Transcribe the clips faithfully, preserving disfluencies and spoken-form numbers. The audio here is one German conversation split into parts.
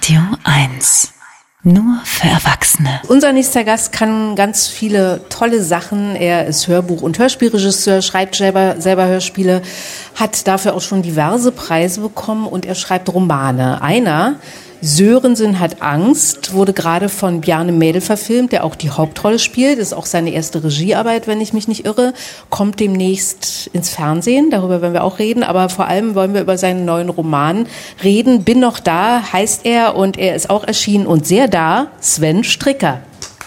Radio eins. Nur für Erwachsene. Unser nächster Gast kann ganz viele tolle Sachen. Er ist Hörbuch- und Hörspielregisseur, schreibt selber, selber Hörspiele, hat dafür auch schon diverse Preise bekommen und er schreibt Romane. Einer, Sörensen hat Angst, wurde gerade von Bjarne Mädel verfilmt, der auch die Hauptrolle spielt. Das ist auch seine erste Regiearbeit, wenn ich mich nicht irre. Kommt demnächst ins Fernsehen, darüber werden wir auch reden. Aber vor allem wollen wir über seinen neuen Roman reden. Bin noch da, heißt er, und er ist auch erschienen und sehr da, Sven Stricker.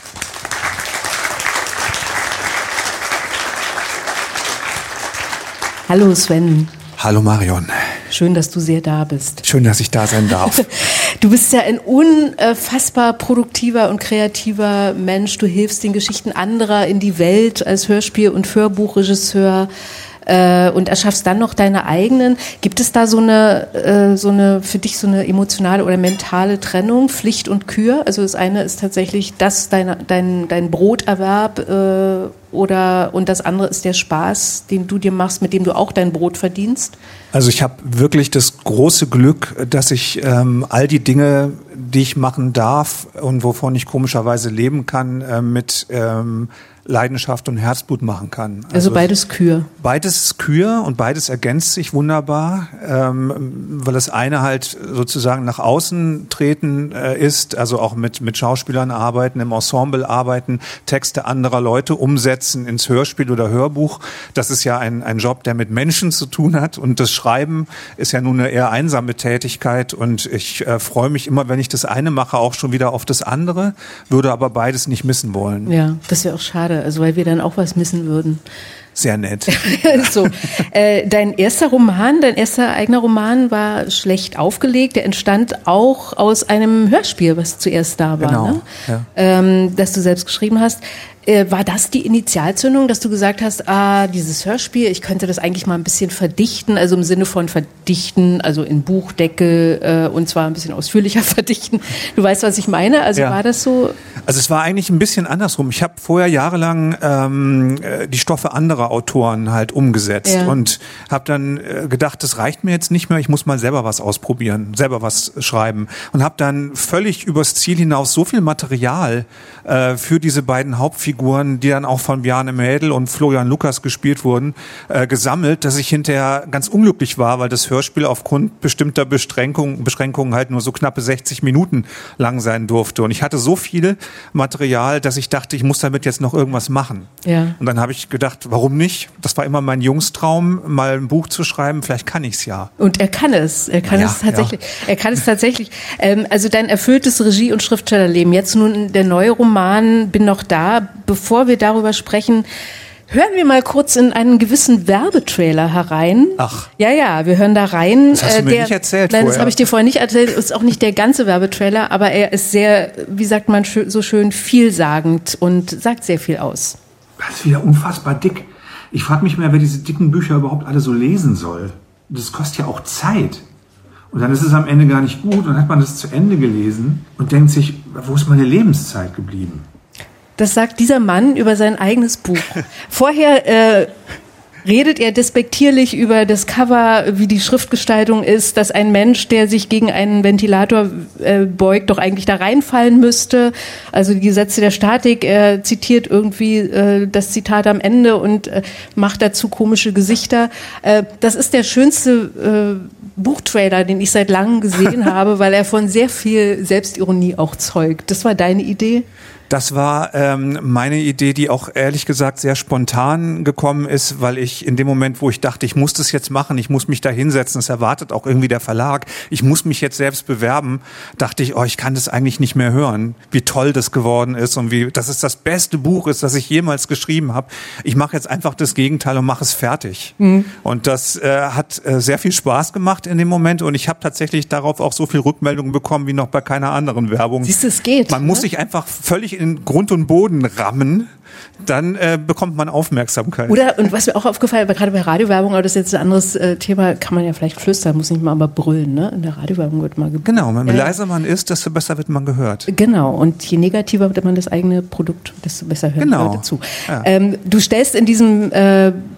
Hallo Sven. Hallo Marion. Schön, dass du sehr da bist. Schön, dass ich da sein darf. Du bist ja ein unfassbar produktiver und kreativer Mensch. Du hilfst den Geschichten anderer in die Welt als Hörspiel- und Hörbuchregisseur äh, und erschaffst dann noch deine eigenen. Gibt es da so eine, äh, so eine für dich so eine emotionale oder mentale Trennung, Pflicht und Kür? Also das eine ist tatsächlich das dein, dein, dein Broterwerb äh, oder und das andere ist der Spaß, den du dir machst, mit dem du auch dein Brot verdienst? Also ich habe wirklich das große Glück, dass ich ähm, all die Dinge, die ich machen darf und wovon ich komischerweise leben kann, äh, mit ähm, Leidenschaft und Herzblut machen kann. Also, also beides Kür. Beides ist Kür und beides ergänzt sich wunderbar, ähm, weil das eine halt sozusagen nach außen treten äh, ist, also auch mit mit Schauspielern arbeiten, im Ensemble arbeiten, Texte anderer Leute umsetzen ins Hörspiel oder Hörbuch. Das ist ja ein ein Job, der mit Menschen zu tun hat, und das Schreiben ist ja nun eine eher einsame Tätigkeit, und ich äh, freue mich immer, wenn ich das eine mache, auch schon wieder auf das andere, würde aber beides nicht missen wollen. Ja, das wäre auch schade. Also weil wir dann auch was missen würden. Sehr nett. so, äh, dein erster Roman, dein erster eigener Roman war Schlecht aufgelegt. Der entstand auch aus einem Hörspiel, was zuerst da war, genau, ne? Ja. Ähm, das du selbst geschrieben hast. Äh, war das die Initialzündung, dass du gesagt hast, ah, dieses Hörspiel, ich könnte das eigentlich mal ein bisschen verdichten, also im Sinne von verdichten, also in Buchdeckel äh, und zwar ein bisschen ausführlicher verdichten. Du weißt, was ich meine? Also ja. War das so? Also es war eigentlich ein bisschen andersrum. Ich habe vorher jahrelang ähm, die Stoffe anderer Autoren halt umgesetzt ja. und habe dann äh, gedacht, das reicht mir jetzt nicht mehr, ich muss mal selber was ausprobieren, selber was schreiben, und habe dann völlig übers Ziel hinaus so viel Material äh, für diese beiden Hauptfiguren, die dann auch von Bjarne Mädel und Florian Lukas gespielt wurden, äh, gesammelt, dass ich hinterher ganz unglücklich war, weil das Hörspiel aufgrund bestimmter Beschränkungen, Beschränkungen halt nur so knappe sechzig Minuten lang sein durfte. Und ich hatte so viel Material, dass ich dachte, ich muss damit jetzt noch irgendwas machen. Ja. Und dann habe ich gedacht, warum nicht? Das war immer mein Jungstraum, mal ein Buch zu schreiben. Vielleicht kann ich es ja. Und er kann es. Er kann ja, es tatsächlich. Ja. Er kann es tatsächlich. Ähm, also dein erfülltes Regie- und Schriftstellerleben. Jetzt nun der neue Roman Bin noch da. Bevor wir darüber sprechen, hören wir mal kurz in einen gewissen Werbetrailer herein. Ach. Ja, ja, wir hören da rein. Das hast du mir der, nicht erzählt Nein, vorher. das habe ich dir vorher nicht erzählt. Das ist auch nicht der ganze Werbetrailer, aber er ist sehr, wie sagt man so schön, vielsagend und sagt sehr viel aus. Das ist wieder unfassbar dick. Ich frage mich mehr, wer diese dicken Bücher überhaupt alle so lesen soll. Das kostet ja auch Zeit. Und dann ist es am Ende gar nicht gut. Und dann hat man das zu Ende gelesen und denkt sich, wo ist meine Lebenszeit geblieben? Das sagt dieser Mann über sein eigenes Buch. Vorher äh, redet er despektierlich über das Cover, wie die Schriftgestaltung ist, dass ein Mensch, der sich gegen einen Ventilator äh, beugt, doch eigentlich da reinfallen müsste. Also die Gesetze der Statik. Er zitiert irgendwie äh, das Zitat am Ende und äh, macht dazu komische Gesichter. Äh, das ist der schönste äh, Buchtrailer, den ich seit langem gesehen habe, weil er von sehr viel Selbstironie auch zeugt. Das war deine Idee? Das war ähm, meine Idee, die auch ehrlich gesagt sehr spontan gekommen ist, weil ich in dem Moment, wo ich dachte, ich muss das jetzt machen, ich muss mich da hinsetzen, das erwartet auch irgendwie der Verlag, ich muss mich jetzt selbst bewerben, dachte ich, oh, ich kann das eigentlich nicht mehr hören, wie toll das geworden ist und wie, dass es das beste Buch ist, das ich jemals geschrieben habe. Ich mache jetzt einfach das Gegenteil und mache es fertig. Mhm. Und das äh, hat äh, sehr viel Spaß gemacht in dem Moment, und ich habe tatsächlich darauf auch so viel Rückmeldungen bekommen wie noch bei keiner anderen Werbung. Siehst du, es geht. Man ne? muss sich einfach völlig in Grund und Boden rammen, dann äh, bekommt man Aufmerksamkeit. Oder, und was mir auch aufgefallen ist, gerade bei Radiowerbung, aber das ist jetzt ein anderes äh, Thema, kann man ja vielleicht flüstern, muss nicht mal aber brüllen, ne? In der Radiowerbung wird mal gebrüllt. Genau, je äh, leiser man ist, desto besser wird man gehört. Genau, und je negativer man das eigene Produkt, desto besser hören genau. Leute zu. Ja. Ähm, du stellst in diesem äh,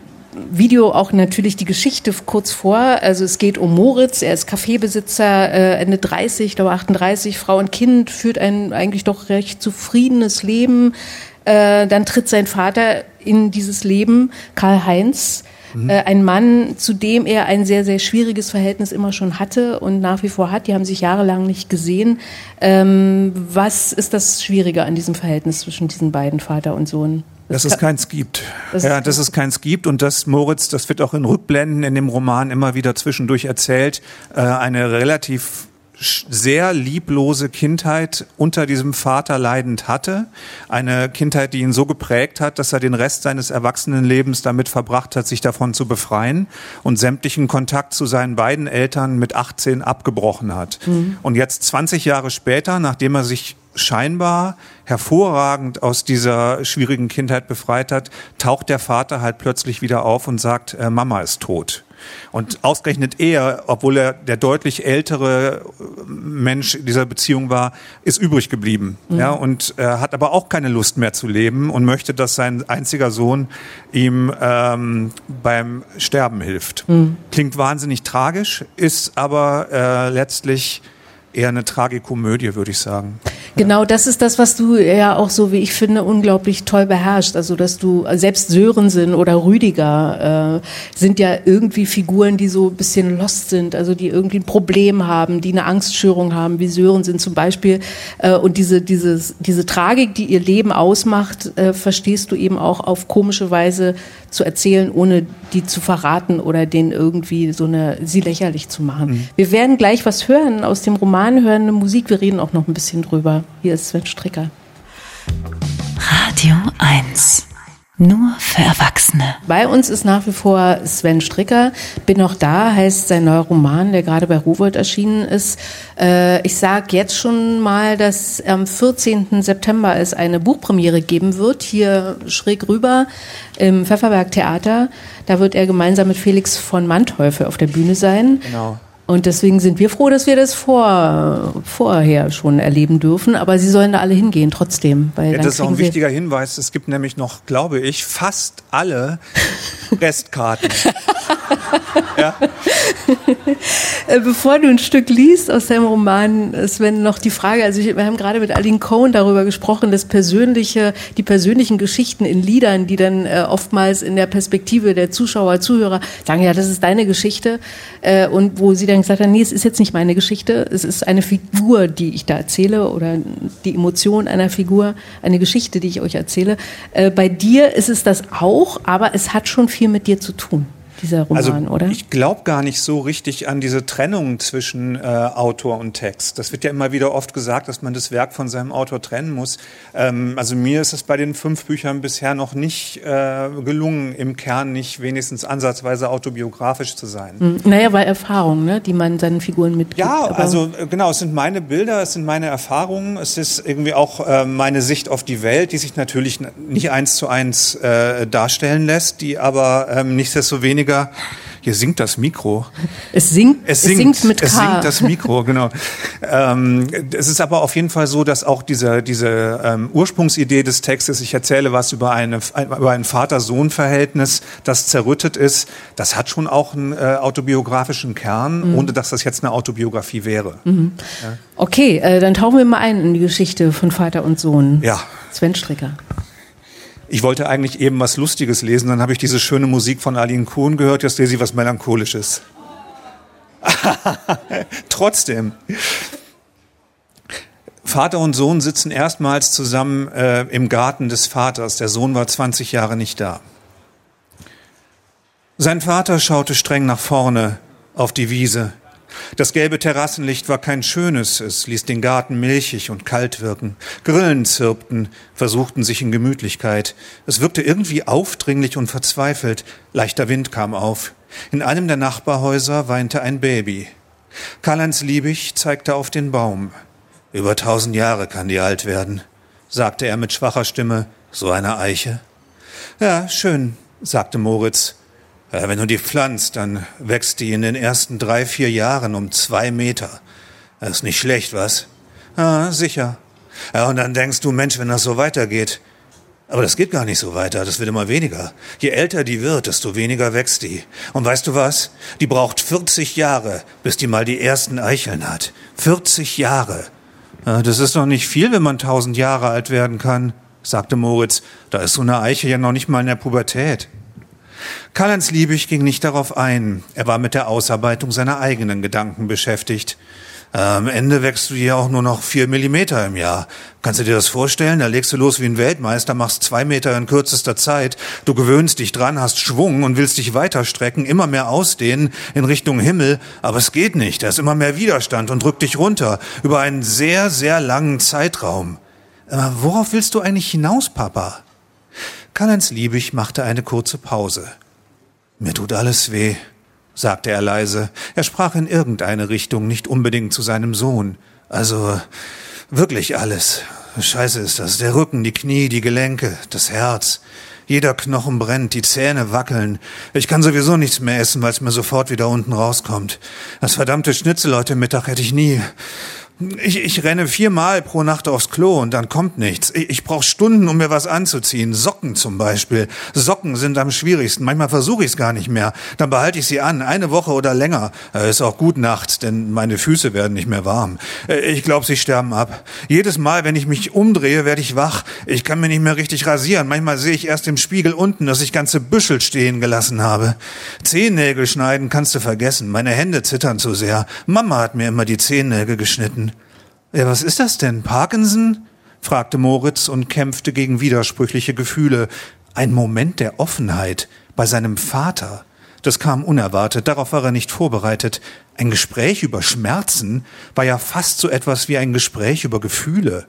Video auch natürlich die Geschichte kurz vor. Also es geht um Moritz, er ist Kaffeebesitzer, äh, Ende dreißig, ich glaube achtunddreißig, Frau und Kind, führt ein eigentlich doch recht zufriedenes Leben. Äh, dann tritt sein Vater in dieses Leben, Karl-Heinz, mhm. äh, ein Mann, zu dem er ein sehr, sehr schwieriges Verhältnis immer schon hatte und nach wie vor hat. Die haben sich jahrelang nicht gesehen. Ähm, was ist das Schwierige an diesem Verhältnis zwischen diesen beiden, Vater und Sohn? Dass es keins gibt. Ja, dass es keins gibt und dass Moritz, das wird auch in Rückblenden in dem Roman immer wieder zwischendurch erzählt, äh, eine relativ sehr lieblose Kindheit unter diesem Vater leidend hatte. Eine Kindheit, die ihn so geprägt hat, dass er den Rest seines Erwachsenenlebens damit verbracht hat, sich davon zu befreien und sämtlichen Kontakt zu seinen beiden Eltern mit achtzehn abgebrochen hat. Mhm. Und jetzt zwanzig Jahre später, nachdem er sich scheinbar hervorragend aus dieser schwierigen Kindheit befreit hat, taucht der Vater halt plötzlich wieder auf und sagt, äh, Mama ist tot. Und ausgerechnet er, obwohl er der deutlich ältere Mensch dieser Beziehung war, ist übrig geblieben. Mhm. Ja, und äh, hat aber auch keine Lust mehr zu leben und möchte, dass sein einziger Sohn ihm ähm, beim Sterben hilft. Mhm. Klingt wahnsinnig tragisch, ist aber äh, letztlich eher eine Tragikomödie, würde ich sagen. Genau, das ist das, was du ja auch so, wie ich finde, unglaublich toll beherrschst. Also, dass du, selbst Sörensen oder Rüdiger äh, sind ja irgendwie Figuren, die so ein bisschen lost sind, also die irgendwie ein Problem haben, die eine Angststörung haben, wie Sörensen zum Beispiel. Äh, und diese, dieses, diese Tragik, die ihr Leben ausmacht, äh, verstehst du eben auch auf komische Weise zu erzählen, ohne die zu verraten oder denen irgendwie so eine, sie lächerlich zu machen. Mhm. Wir werden gleich was hören aus dem Roman, hören eine Musik, wir reden auch noch ein bisschen drüber. Hier ist Sven Stricker. Radio eins. Nur für Erwachsene. Bei uns ist nach wie vor Sven Stricker. Bin noch da, heißt sein neuer Roman, der gerade bei Rowohlt erschienen ist. Äh, ich sage jetzt schon mal, dass am vierzehnten September es eine Buchpremiere geben wird, hier schräg rüber im Pfefferberg Theater. Da wird er gemeinsam mit Felix von Manteuffel auf der Bühne sein. Genau. Und deswegen sind wir froh, dass wir das vor, vorher schon erleben dürfen. Aber Sie sollen da alle hingehen trotzdem. Weil ja, dann das ist auch ein wichtiger Hinweis. Es gibt nämlich noch, glaube ich, fast alle Restkarten. Ja. Bevor du ein Stück liest aus deinem Roman, Sven, noch die Frage, also wir haben gerade mit Aline Cohen darüber gesprochen, das persönliche, die persönlichen Geschichten in Liedern, die dann äh, oftmals in der Perspektive der Zuschauer, Zuhörer sagen, ja, das ist deine Geschichte, äh, und wo sie dann gesagt haben, nee, es ist jetzt nicht meine Geschichte, es ist eine Figur, die ich da erzähle oder die Emotion einer Figur, eine Geschichte, die ich euch erzähle. Äh, bei dir ist es das auch, aber es hat schon viel mit dir zu tun. Dieser Roman, also, oder? Ich glaube gar nicht so richtig an diese Trennung zwischen äh, Autor und Text. Das wird ja immer wieder oft gesagt, dass man das Werk von seinem Autor trennen muss. Ähm, also mir ist es bei den fünf Büchern bisher noch nicht äh, gelungen, im Kern nicht wenigstens ansatzweise autobiografisch zu sein. Hm, naja, weil Erfahrungen, ne, die man seinen Figuren mitgibt. Ja, also genau, es sind meine Bilder, es sind meine Erfahrungen, es ist irgendwie auch äh, meine Sicht auf die Welt, die sich natürlich nicht eins zu eins äh, darstellen lässt, die aber ähm, nichtsdestoweniger. Hier singt das Mikro. Es singt, es singt, es singt mit K. Es singt das Mikro, genau. ähm, es ist aber auf jeden Fall so, dass auch diese, diese ähm, Ursprungsidee des Textes, ich erzähle was über, eine, über ein Vater-Sohn-Verhältnis, das zerrüttet ist, das hat schon auch einen äh, autobiografischen Kern, mhm. ohne dass das jetzt eine Autobiografie wäre. Mhm. Ja. Okay, äh, dann tauchen wir mal ein in die Geschichte von Vater und Sohn. Ja. Sven Stricker. Ich wollte eigentlich eben was Lustiges lesen, dann habe ich diese schöne Musik von Aline Cohen gehört, jetzt lese ich was Melancholisches. Trotzdem. Vater und Sohn sitzen erstmals zusammen äh, im Garten des Vaters. Der Sohn war zwanzig Jahre nicht da. Sein Vater schaute streng nach vorne auf die Wiese. Das gelbe Terrassenlicht war kein schönes, es ließ den Garten milchig und kalt wirken. Grillen zirpten, versuchten sich in Gemütlichkeit. Es wirkte irgendwie aufdringlich und verzweifelt. Leichter Wind kam auf. In einem der Nachbarhäuser weinte ein Baby. Karl-Heinz Liebig zeigte auf den Baum. Über tausend Jahre kann die alt werden, sagte er mit schwacher Stimme. So eine Eiche? Ja, schön, sagte Moritz. Ja, wenn du die pflanzt, dann wächst die in den ersten drei, vier Jahren um zwei Meter. Das ist nicht schlecht, was? Ja, sicher. Ja, und dann denkst du, Mensch, wenn das so weitergeht. Aber das geht gar nicht so weiter, das wird immer weniger. Je älter die wird, desto weniger wächst die. Und weißt du was? Die braucht vierzig Jahre, bis die mal die ersten Eicheln hat. vierzig Jahre. Ja, das ist doch nicht viel, wenn man tausend Jahre alt werden kann, sagte Moritz. Da ist so eine Eiche ja noch nicht mal in der Pubertät. Karl-Heinz Liebig ging nicht darauf ein. Er war mit der Ausarbeitung seiner eigenen Gedanken beschäftigt. Am Ende wächst du hier auch nur noch vier Millimeter im Jahr. Kannst du dir das vorstellen? Da legst du los wie ein Weltmeister, machst zwei Meter in kürzester Zeit. Du gewöhnst dich dran, hast Schwung und willst dich weiter strecken, immer mehr ausdehnen in Richtung Himmel. Aber es geht nicht. Da ist immer mehr Widerstand und drückt dich runter. Über einen sehr, sehr langen Zeitraum. Aber worauf willst du eigentlich hinaus, Papa? Karl-Heinz Liebig machte eine kurze Pause. Mir tut alles weh, sagte er leise. Er sprach in irgendeine Richtung, nicht unbedingt zu seinem Sohn. Also wirklich alles. Scheiße ist das. Der Rücken, die Knie, die Gelenke, das Herz. Jeder Knochen brennt, die Zähne wackeln. Ich kann sowieso nichts mehr essen, weil es mir sofort wieder unten rauskommt. Das verdammte Schnitzel heute Mittag hätte ich nie... Ich, ich renne viermal pro Nacht aufs Klo und dann kommt nichts. Ich, ich brauche Stunden, um mir was anzuziehen. Socken zum Beispiel. Socken sind am schwierigsten. Manchmal versuche ich es gar nicht mehr. Dann behalte ich sie an, eine Woche oder länger. Äh, ist auch gut nachts, denn meine Füße werden nicht mehr warm. Äh, ich glaube, sie sterben ab. Jedes Mal, wenn ich mich umdrehe, werde ich wach. Ich kann mir nicht mehr richtig rasieren. Manchmal sehe ich erst im Spiegel unten, dass ich ganze Büschel stehen gelassen habe. Zehennägel schneiden kannst du vergessen. Meine Hände zittern zu sehr. Mama hat mir immer die Zehennägel geschnitten. Ja, was ist das denn? Parkinson? Fragte Moritz und kämpfte gegen widersprüchliche Gefühle. Ein Moment der Offenheit bei seinem Vater. Das kam unerwartet, darauf war er nicht vorbereitet. Ein Gespräch über Schmerzen war ja fast so etwas wie ein Gespräch über Gefühle.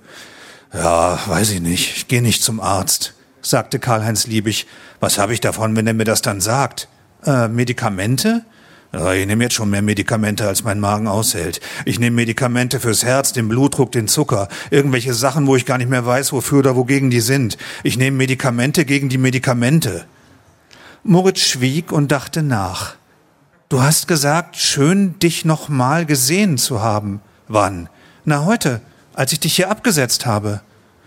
Ja, weiß ich nicht, ich gehe nicht zum Arzt, sagte Karl-Heinz Liebig. Was habe ich davon, wenn er mir das dann sagt? Äh, Medikamente? Ich nehme jetzt schon mehr Medikamente, als mein Magen aushält. Ich nehme Medikamente fürs Herz, den Blutdruck, den Zucker. Irgendwelche Sachen, wo ich gar nicht mehr weiß, wofür oder wogegen die sind. Ich nehme Medikamente gegen die Medikamente. Moritz schwieg und dachte nach. Du hast gesagt, schön, dich noch mal gesehen zu haben. Wann? Na, heute, als ich dich hier abgesetzt habe.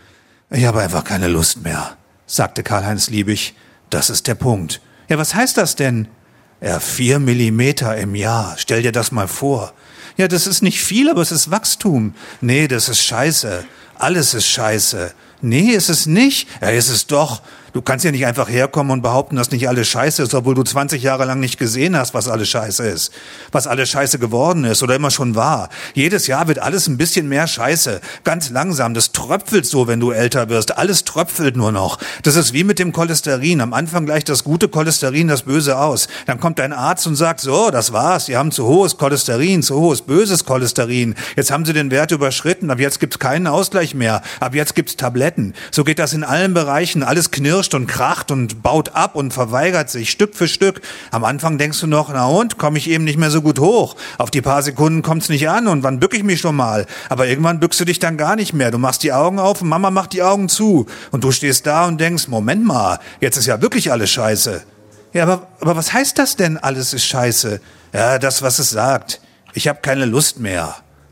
Ich habe einfach keine Lust mehr, sagte Karl-Heinz Liebig. Das ist der Punkt. Ja, was heißt das denn? Ja, vier Millimeter im Jahr. Stell dir das mal vor. Ja, das ist nicht viel, aber es ist Wachstum. Nee, das ist scheiße. Alles ist scheiße. Nee, ist es nicht. Ja, ist es doch. Du kannst ja nicht einfach herkommen und behaupten, dass nicht alles scheiße ist, obwohl du zwanzig Jahre lang nicht gesehen hast, was alles scheiße ist. Was alles scheiße geworden ist oder immer schon war. Jedes Jahr wird alles ein bisschen mehr scheiße. Ganz langsam. Das tröpfelt so, wenn du älter wirst. Alles tröpfelt nur noch. Das ist wie mit dem Cholesterin. Am Anfang gleicht das gute Cholesterin das Böse aus. Dann kommt dein Arzt und sagt, so, das war's. Sie haben zu hohes Cholesterin, zu hohes böses Cholesterin. Jetzt haben Sie den Wert überschritten. Ab jetzt gibt's keinen Ausgleich mehr. Ab jetzt gibt's Tabletten. So geht das in allen Bereichen. Alles knirscht und kracht und baut ab und verweigert sich Stück für Stück. Am Anfang denkst du noch, na und, komme ich eben nicht mehr so gut hoch. Auf die paar Sekunden kommt's nicht an und wann bück ich mich schon mal. Aber irgendwann bückst du dich dann gar nicht mehr. Du machst die Augen auf und Mama macht die Augen zu. Und du stehst da und denkst, Moment mal, jetzt ist ja wirklich alles scheiße. Ja, aber, aber was heißt das denn, alles ist scheiße? Ja, das, was es sagt. Ich habe keine Lust mehr.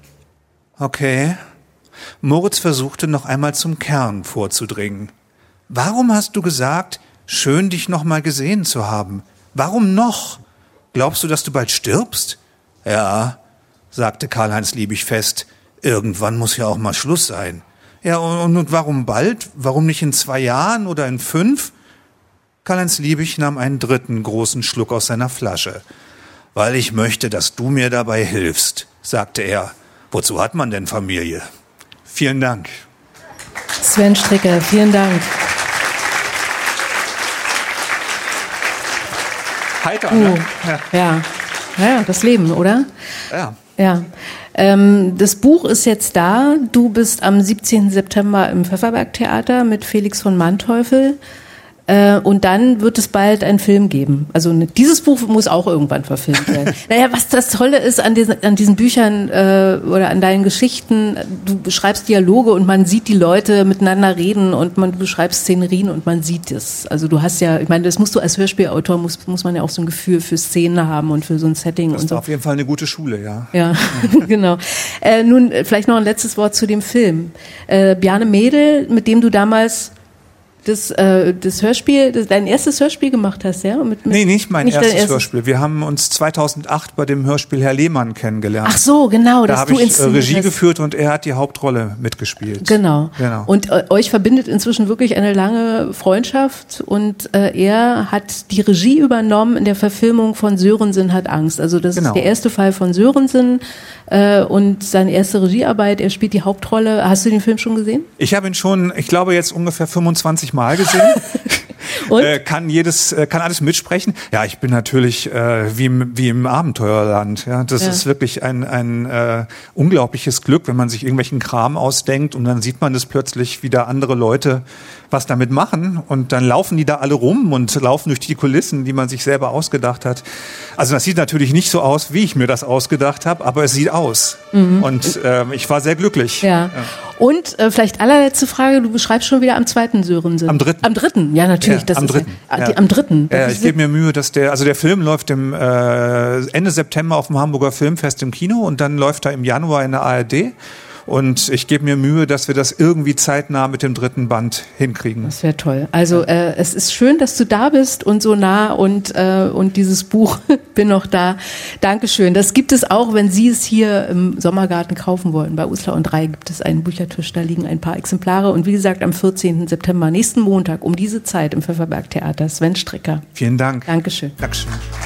Okay. Moritz versuchte noch einmal zum Kern vorzudringen. Warum hast du gesagt, schön dich noch mal gesehen zu haben? Warum noch? Glaubst du, dass du bald stirbst? Ja, sagte Karl-Heinz Liebig fest. Irgendwann muss ja auch mal Schluss sein. Ja, und, und warum bald? Warum nicht in zwei Jahren oder in fünf? Karl-Heinz Liebig nahm einen dritten großen Schluck aus seiner Flasche. Weil ich möchte, dass du mir dabei hilfst, sagte er. Wozu hat man denn Familie? Vielen Dank. Sven Stricker, vielen Dank. Heiter, uh, ne? Ja. ja. Ja, das Leben, oder? Ja. Ja. Ähm, das Buch ist jetzt da. Du bist am siebzehnten September im Pfefferberg-Theater mit Felix von Manteuffel. Äh, und dann wird es bald einen Film geben. Also ne, dieses Buch muss auch irgendwann verfilmt werden. Naja, was das Tolle ist an diesen, an diesen Büchern äh, oder an deinen Geschichten, du beschreibst Dialoge und man sieht die Leute miteinander reden und man beschreibst Szenerien und man sieht es. Also du hast ja, ich meine, das musst du als Hörspielautor, muss, muss man ja auch so ein Gefühl für Szenen haben und für so ein Setting. Das und ist so. Auf jeden Fall eine gute Schule, ja. Ja, genau. Äh, nun, vielleicht noch ein letztes Wort zu dem Film. Äh, Bjarne Mädel, mit dem du damals das, äh, das Hörspiel, das, dein erstes Hörspiel gemacht hast, ja? Mit, mit nee, nicht mein nicht erstes, erstes Hörspiel. Wir haben uns zweitausendacht bei dem Hörspiel Herr Lehmann kennengelernt. Ach so, genau. Da habe ich äh, Regie hast. geführt und er hat die Hauptrolle mitgespielt. Genau. genau. Und äh, euch verbindet inzwischen wirklich eine lange Freundschaft und äh, er hat die Regie übernommen in der Verfilmung von Sörensen hat Angst. Also das genau. ist der erste Fall von Sörensen äh, und seine erste Regiearbeit. Er spielt die Hauptrolle. Hast du den Film schon gesehen? Ich habe ihn schon, ich glaube jetzt ungefähr fünfundzwanzig Mal gesehen. Und? Äh, kann jedes, äh, kann alles mitsprechen. Ja, ich bin natürlich äh, wie, im, wie im Abenteuerland. Ja, das ja. ist wirklich ein, ein äh, unglaubliches Glück, wenn man sich irgendwelchen Kram ausdenkt und dann sieht man das plötzlich, wie da andere Leute was damit machen und dann laufen die da alle rum und laufen durch die Kulissen, die man sich selber ausgedacht hat. Also das sieht natürlich nicht so aus, wie ich mir das ausgedacht habe, aber es sieht aus. Mhm. Und äh, ich war sehr glücklich. Ja. ja. Und äh, vielleicht allerletzte Frage, du beschreibst schon wieder am zweiten Sörensen. Am dritten. Am dritten, ja natürlich. Ja, das am ist dritten. Ein, ja. die, am dritten. Ja, ich gebe mir Mühe, dass der, also der Film läuft im äh, Ende September auf dem Hamburger Filmfest im Kino und dann läuft er im Januar in der A R D. Und ich gebe mir Mühe, dass wir das irgendwie zeitnah mit dem dritten Band hinkriegen. Das wäre toll. Also äh, es ist schön, dass du da bist und so nah und äh, und dieses Buch bin noch da. Dankeschön. Das gibt es auch, wenn Sie es hier im Sommergarten kaufen wollen. Bei Uslar und Drei gibt es einen Büchertisch, da liegen ein paar Exemplare. Und wie gesagt, am vierzehnten September, nächsten Montag, um diese Zeit im Pfefferberg Theater, Sven Stricker. Vielen Dank. Dankeschön. Dankeschön.